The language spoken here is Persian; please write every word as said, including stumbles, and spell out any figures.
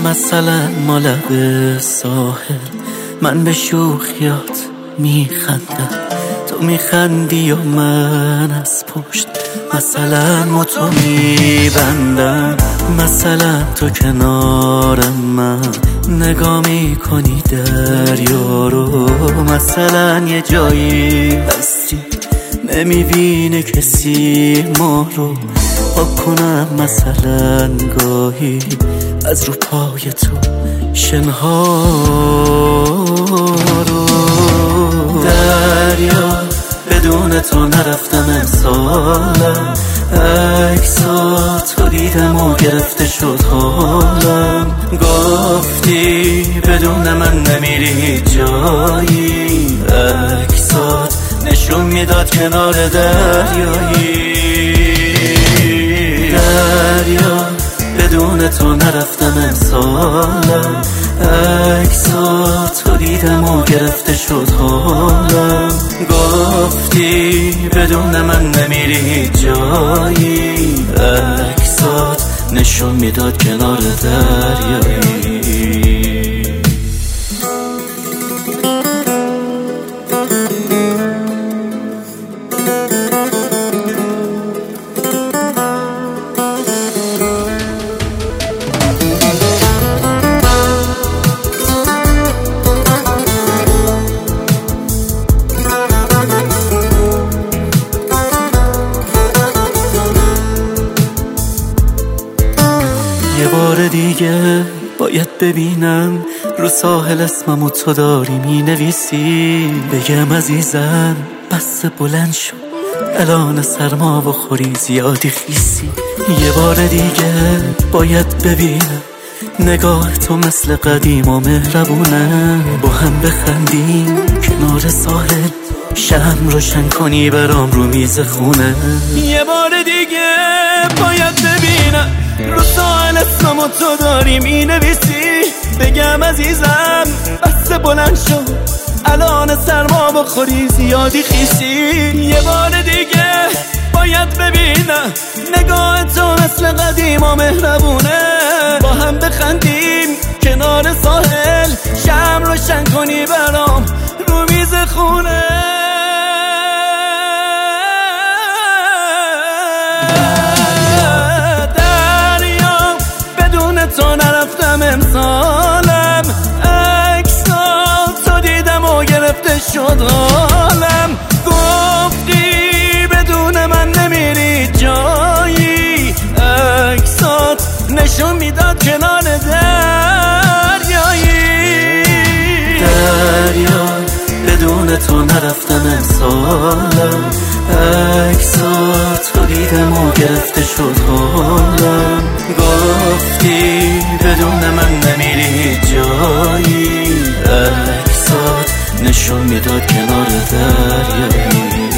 مثلا ما لب ساحل، من به شوخیات میخندم، تو میخندی یا من از پشت مثلا ما تو میبندم. مثلا تو کنارم من نگاه میکنی دریا رو، مثلا یه جایی هستی نمیبینه کسی ما رو. با کنم مثلا گاهی از رو پای تو شنها رو. دریا بدون تو نرفتم امسالم، عکسات تو دیدم و گرفته شد حالم. گفتی بدون من نمیری جایی، عکسات نشون میداد کنار دریایی. دریا بدون تو نرفتم امسالم، عکسات تو دیدم و گرفته شد حالم. گفتی بدون من نمیری جایی، عکسات نشون میداد کنار دریایی. یه بار دیگه باید ببینم رو ساحل اسممو تو داری می نویسی. بگم عزیزم بس بلند شد الان سرما بخوری زیادی خیسی. یه بار دیگه باید ببینم نگاه تو مثل قدیم و مهربونه. با هم بخندیم کنار ساحل، شم روشن کنی برام رو میز خونه. یه بار دیگه باید ببینم رو ساحل اسممو تو داری می نویسی. بگم عزیزم بس بلند شد الان سرما بخوری زیادی خیسی. یه بار دیگه باید ببینم نگاه تو مثل قدیم و مهربونه. با هم بخندیم کنار ساحل، شم روشن کنی برام رو میز خونه. تو نرفتم امسالم، عکسات تو دیدم و گرفته شد حالم. گفتی بدون من نمیری جایی، عکسات نشون میداد کنار دریایی. دریا بدون تو نرفتم امسالم، عکسات تو دیدم و گرفته شد حالم. گفتی بدون من نمیری جایی، عکسات نشون میداد کنار دریایی.